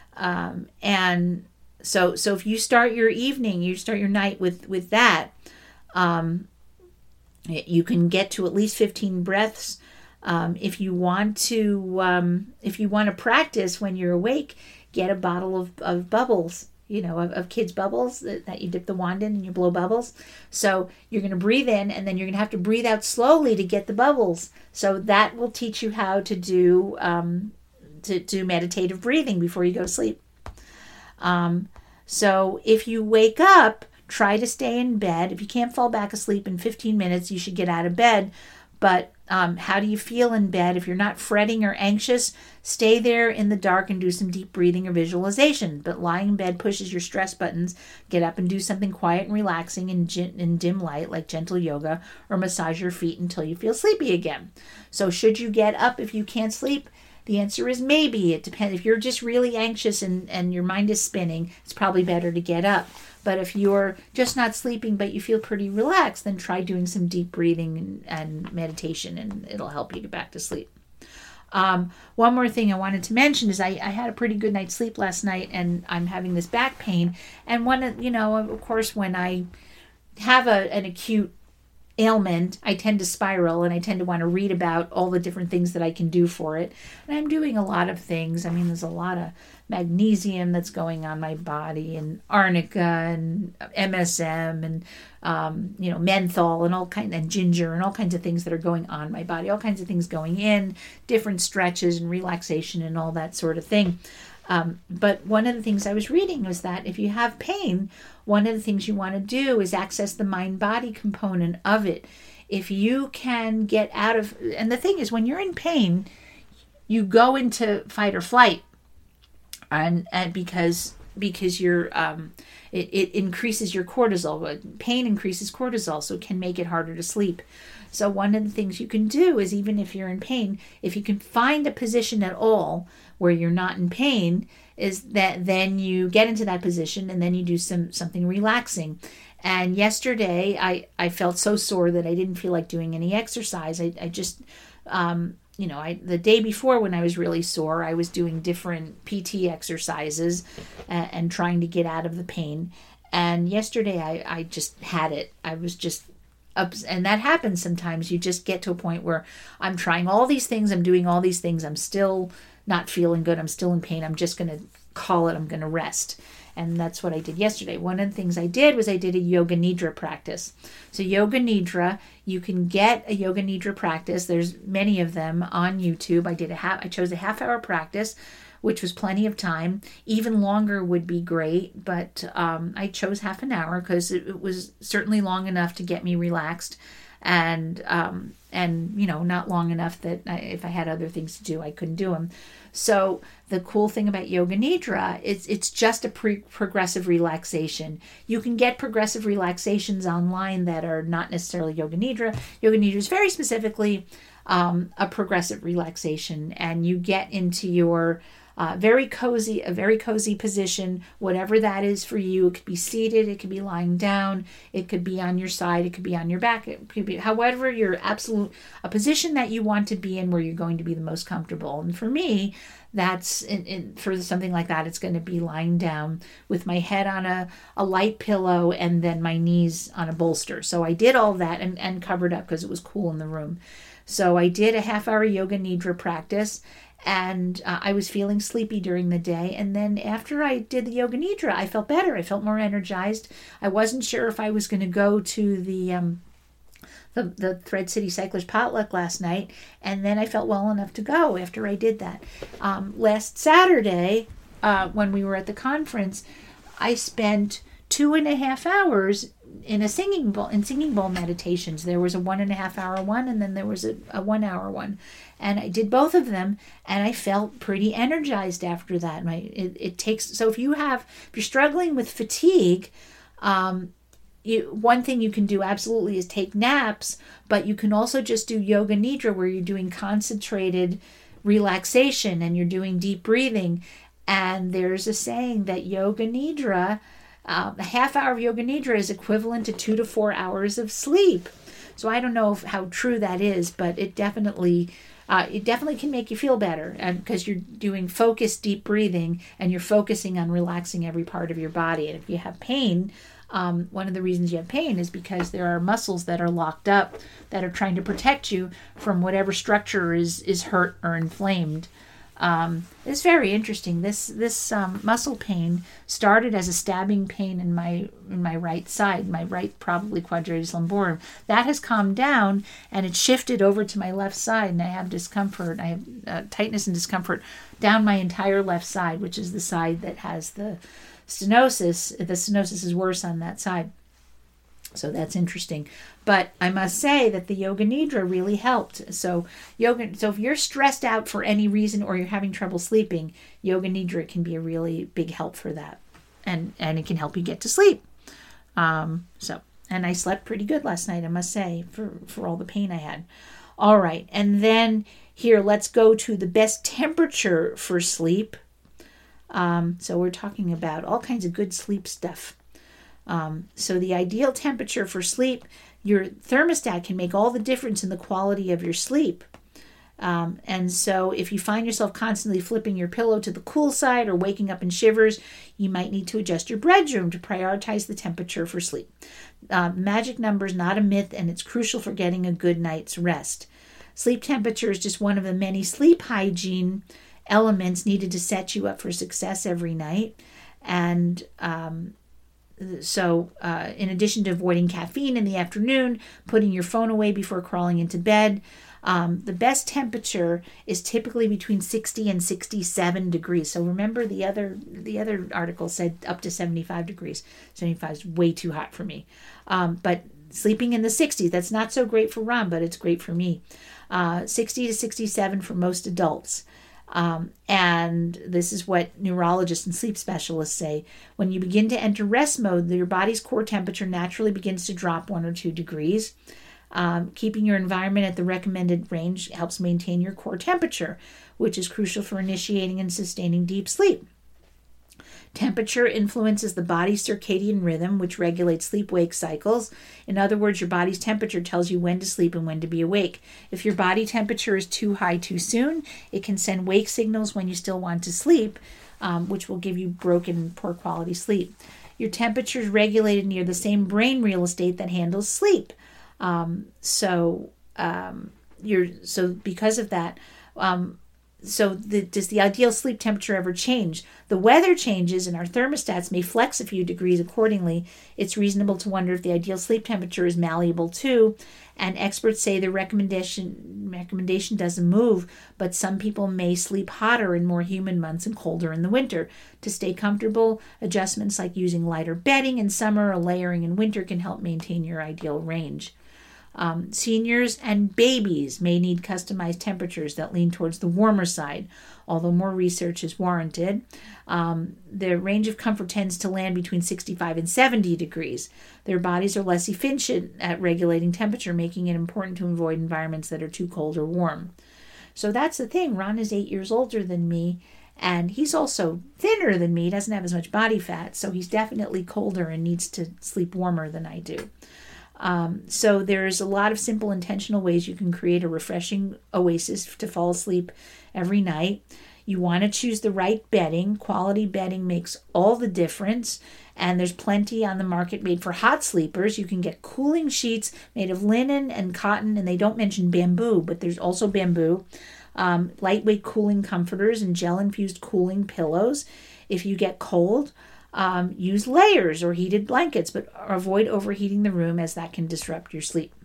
Um, and so, so if you start your evening, you start your night with, with that, um, you can get to at least fifteen breaths. Um, if you want to, um, if you want to practice when you're awake, get a bottle of, of bubbles, you know, of, of kids' bubbles that, that you dip the wand in and you blow bubbles. So you're going to breathe in and then you're going to have to breathe out slowly to get the bubbles. So that will teach you how to do, um, to do meditative breathing before you go to sleep. Um, so if you wake up, try to stay in bed. If you can't fall back asleep in fifteen minutes, you should get out of bed. But Um, how do you feel in bed? If you're not fretting or anxious, stay there in the dark and do some deep breathing or visualization. But lying in bed pushes your stress buttons. Get up and do something quiet and relaxing in, in dim light, like gentle yoga, or massage your feet until you feel sleepy again. So should you get up if you can't sleep? The answer is maybe. It depends. If you're just really anxious and, and your mind is spinning, it's probably better to get up. But if you're just not sleeping but you feel pretty relaxed, then try doing some deep breathing and, and meditation, and it'll help you get back to sleep. Um, one more thing I wanted to mention is I, I had a pretty good night's sleep last night, and I'm having this back pain. And one of, you know, of course, when I have a, an acute ailment, I tend to spiral, and I tend to want to read about all the different things that I can do for it. And I'm doing a lot of things. I mean, there's a lot of magnesium that's going on my body, and arnica and M S M and um, you know, menthol and all kind and ginger and all kinds of things that are going on my body, all kinds of things going in, different stretches and relaxation and all that sort of thing. Um, but one of the things I was reading was that if you have pain, one of the things you want to do is access the mind-body component of it. If you can get out of, and the thing is, when you're in pain, you go into fight or flight, and and because because you're um, it, it increases your cortisol. Pain increases cortisol, so it can make it harder to sleep. So one of the things you can do is, even if you're in pain, if you can find a position at all where you're not in pain, is that then you get into that position and then you do some something relaxing. And yesterday I, I felt so sore that I didn't feel like doing any exercise. I, I just, um, you know, I the day before when I was really sore, I was doing different P T exercises and, and trying to get out of the pain. And yesterday I, I just had it. I was just up, and that happens sometimes. You just get to a point where I'm trying all these things, I'm doing all these things, I'm still not feeling good, I'm still in pain, I'm just going to call it, I'm going to rest. And that's what I did yesterday. One of the things I did was I did a Yoga Nidra practice. So Yoga Nidra, you can get a Yoga Nidra practice. There's many of them on YouTube. I did a half, I chose a half hour practice, which was plenty of time. Even longer would be great, but um, I chose half an hour because it, it was certainly long enough to get me relaxed, and um, and you know, not long enough that I, if I had other things to do, I couldn't do them. So the cool thing about Yoga Nidra is it's just a pre- progressive relaxation. You can get progressive relaxations online that are not necessarily Yoga Nidra. Yoga Nidra is very specifically um, a progressive relaxation, and you get into your Uh, very cozy, a very cozy position, whatever that is for you. It could be seated, it could be lying down, it could be on your side, it could be on your back, it could be however your absolute, a position that you want to be in where you're going to be the most comfortable. And for me, that's, in, in, for something like that, it's going to be lying down with my head on a, a light pillow and then my knees on a bolster. So I did all that and, and covered up because it was cool in the room. So I did a half hour Yoga Nidra practice. And uh, I was feeling sleepy during the day. And then after I did the Yoga Nidra, I felt better. I felt more energized. I wasn't sure if I was going to go to the, um, the the Thread City Cyclers Potluck last night. And then I felt well enough to go after I did that. Um, last Saturday, uh, when we were at the conference, I spent two and a half hours in a singing bowl, in singing bowl meditations. There was a one and a half hour one, and then there was a, a one hour one. And I did both of them, and I felt pretty energized after that. My, it, it takes, so if you have, if you're struggling with fatigue, um, you, one thing you can do absolutely is take naps, but you can also just do Yoga Nidra where you're doing concentrated relaxation and you're doing deep breathing. And there's a saying that Yoga Nidra, uh, a half hour of Yoga Nidra is equivalent to two to four hours of sleep. So I don't know if, how true that is, but it definitely Uh, it definitely can make you feel better, and because you're doing focused deep breathing and you're focusing on relaxing every part of your body. And if you have pain, um, one of the reasons you have pain is because there are muscles that are locked up that are trying to protect you from whatever structure is is hurt or inflamed. Um, it's very interesting. This this um, muscle pain started as a stabbing pain in my in my right side, my right probably quadratus lumborum. That has calmed down and it shifted over to my left side, and I have discomfort. I have uh, tightness and discomfort down my entire left side, which is the side that has the stenosis. The stenosis is worse on that side. So that's interesting. But I must say that the Yoga Nidra really helped. So yoga. So if you're stressed out for any reason or you're having trouble sleeping, Yoga Nidra can be a really big help for that. And, and it can help you get to sleep. Um, so, and I slept pretty good last night, I must say, for, for all the pain I had. All right. And then here, let's go to the best temperature for sleep. Um, so we're talking about all kinds of good sleep stuff. Um, so the ideal temperature for sleep, your thermostat can make all the difference in the quality of your sleep. Um, and so if you find yourself constantly flipping your pillow to the cool side or waking up in shivers, you might need to adjust your bedroom to prioritize the temperature for sleep. Uh, magic number is not a myth, and it's crucial for getting a good night's rest. Sleep temperature is just one of the many sleep hygiene elements needed to set you up for success every night. And um, So uh, in addition to avoiding caffeine in the afternoon, putting your phone away before crawling into bed, um, the best temperature is typically between sixty and sixty-seven degrees. So remember the other the other article said up to seventy-five degrees. seventy-five is way too hot for me. Um, but sleeping in the sixties, that's not so great for Ron, but it's great for me. Uh, sixty to sixty-seven for most adults. Um, and this is what neurologists and sleep specialists say. When you begin to enter rest mode, your body's core temperature naturally begins to drop one or two degrees. Um, keeping your environment at the recommended range helps maintain your core temperature, which is crucial for initiating and sustaining deep sleep. Temperature influences the body's circadian rhythm, which regulates sleep-wake cycles. In other words, your body's temperature tells you when to sleep and when to be awake. If your body temperature is too high too soon, it can send wake signals when you still want to sleep, um, which will give you broken, poor quality sleep. Your temperature is regulated near the same brain real estate that handles sleep. Um, so, um, you're so because of that. Um, So the, does the ideal sleep temperature ever change? The weather changes and our thermostats may flex a few degrees accordingly. It's reasonable to wonder if the ideal sleep temperature is malleable too. And experts say the recommendation recommendation doesn't move, but some people may sleep hotter in more humid months and colder in the winter. To stay comfortable, adjustments like using lighter bedding in summer or layering in winter can help maintain your ideal range. Um, seniors and babies may need customized temperatures that lean towards the warmer side, although more research is warranted. Um, the range of comfort tends to land between sixty-five and seventy degrees. Their bodies are less efficient at regulating temperature, making it important to avoid environments that are too cold or warm. So that's the thing. Ron is eight years older than me, and he's also thinner than me. He doesn't have as much body fat, so he's definitely colder and needs to sleep warmer than I do. Um, so there's a lot of simple intentional ways you can create a refreshing oasis to fall asleep every night. You want to choose the right bedding. Quality bedding makes all the difference. And there's plenty on the market made for hot sleepers. You can get cooling sheets made of linen and cotton, and they don't mention bamboo, but there's also bamboo. Um, lightweight cooling comforters and gel-infused cooling pillows. If you get cold, Um, use layers or heated blankets, but avoid overheating the room as that can disrupt your sleep.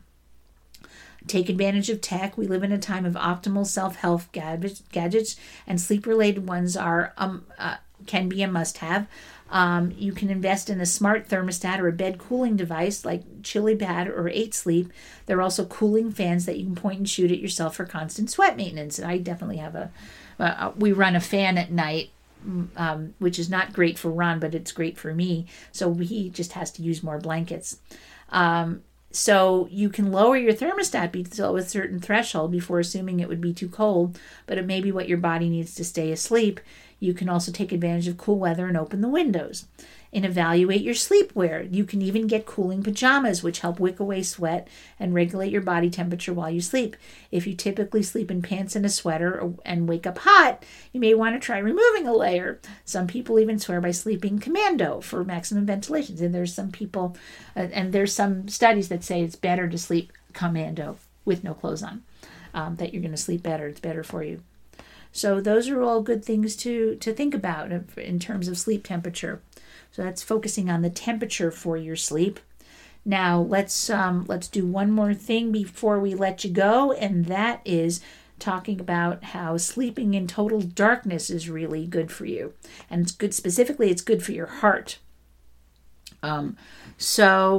Take advantage of tech. We live in a time of optimal self-help gadgets, and sleep-related ones are um, uh, can be a must-have. Um, you can invest in a smart thermostat or a bed cooling device like ChiliPad or eight sleep. There are also cooling fans that you can point and shoot at yourself for constant sweat maintenance. I definitely have a, uh, we run a fan at night, Um, which is not great for Ron, but it's great for me. So he just has to use more blankets. Um, so you can lower your thermostat below a certain threshold before assuming it would be too cold, but it may be what your body needs to stay asleep. You can also take advantage of cool weather and open the windows. And evaluate your sleepwear. You can even get cooling pajamas, which help wick away sweat and regulate your body temperature while you sleep. If you typically sleep in pants and a sweater or, and wake up hot, you may want to try removing a layer. Some people even swear by sleeping commando for maximum ventilation. And there's some people, uh, and there's some studies that say it's better to sleep commando with no clothes on, um, that you're going to sleep better. It's better for you. So those are all good things to, to think about in terms of sleep temperature. So that's focusing on the temperature for your sleep. Now let's um, let's do one more thing before we let you go, and that is talking about how sleeping in total darkness is really good for you, and it's good. Specifically, it's good for your heart. Um, so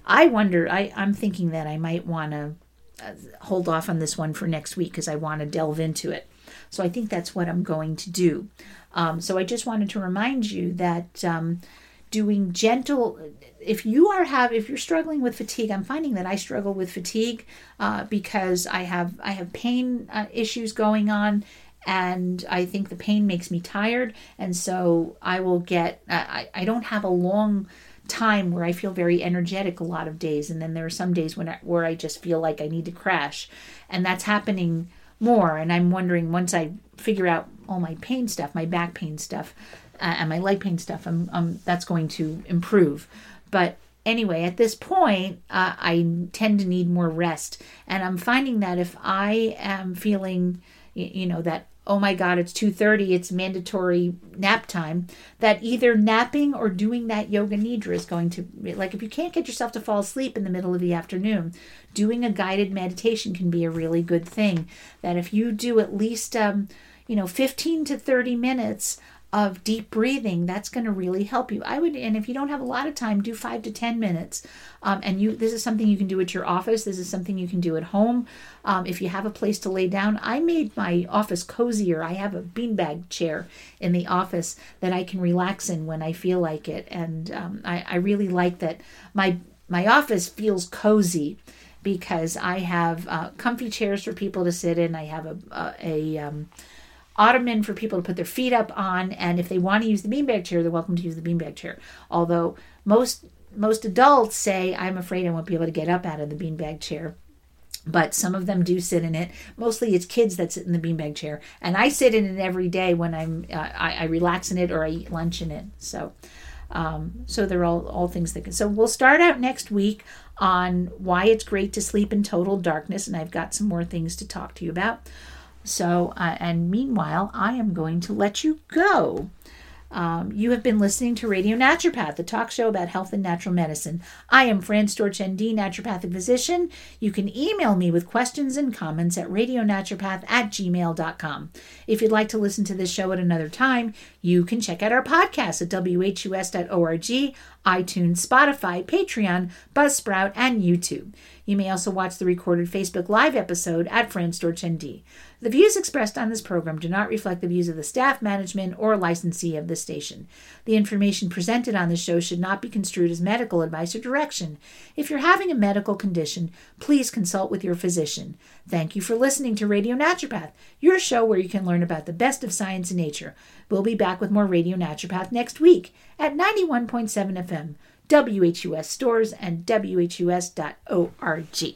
I wonder, I, I'm thinking that I might want to uh, hold off on this one for next week because I want to delve into it. So I think that's what I'm going to do. Um, so I just wanted to remind you that um, doing gentle, if you are have, if you're struggling with fatigue, I'm finding that I struggle with fatigue uh, because I have I have pain uh, issues going on. And I think the pain makes me tired. And so I will get, I, I don't have a long time where I feel very energetic a lot of days. And then there are some days when I, where I just feel like I need to crash. And that's happening more. And I'm wondering, once I figure out all my pain stuff, my back pain stuff, uh, and my leg pain stuff, I'm, I'm, that's going to improve. But anyway, at this point, uh, I tend to need more rest. And I'm finding that if I am feeling, you know, that, oh my God, it's two thirty, it's mandatory nap time, that either napping or doing that yoga nidra is going to, like if you can't get yourself to fall asleep in the middle of the afternoon, doing a guided meditation can be a really good thing. That if you do at least, um, you know, fifteen to thirty minutes of deep breathing, that's going to really help you. I would, and if you don't have a lot of time, do five to ten minutes. Um, and you, this is something you can do at your office. This is something you can do at home. Um, if you have a place to lay down, I made my office cozier. I have a beanbag chair in the office that I can relax in when I feel like it. And um, I, I really like that my my office feels cozy because I have uh, comfy chairs for people to sit in. I have a a, a um, ottoman for people to put their feet up on, and if they want to use the beanbag chair, they're welcome to use the beanbag chair. Although most most adults say, I'm afraid I won't be able to get up out of the beanbag chair. But some of them do sit in it. Mostly it's kids that sit in the beanbag chair. And I sit in it every day when I'm uh, I, I relax in it or I eat lunch in it. So um, so they're all, all things that can. So we'll start out next week on why it's great to sleep in total darkness. And I've got some more things to talk to you about. So, uh, and meanwhile, I am going to let you go. Um, you have been listening to Radio Naturopath, the talk show about health and natural medicine. I am Fran Storch, N D, naturopathic physician. You can email me with questions and comments at radionaturopath at gmail dot com. If you'd like to listen to this show at another time, you can check out our podcast at w h u s dot org, iTunes, Spotify, Patreon, Buzzsprout, and YouTube. You may also watch the recorded Facebook Live episode at Fran Storch, N D. The views expressed on this program do not reflect the views of the staff, management, or licensee of the station. The information presented on this show should not be construed as medical advice or direction. If you're having a medical condition, please consult with your physician. Thank you for listening to Radio Naturopath, your show where you can learn about the best of science and nature. We'll be back with more Radio Naturopath next week at ninety-one point seven F M, W H U S Stores, and W H U S dot org.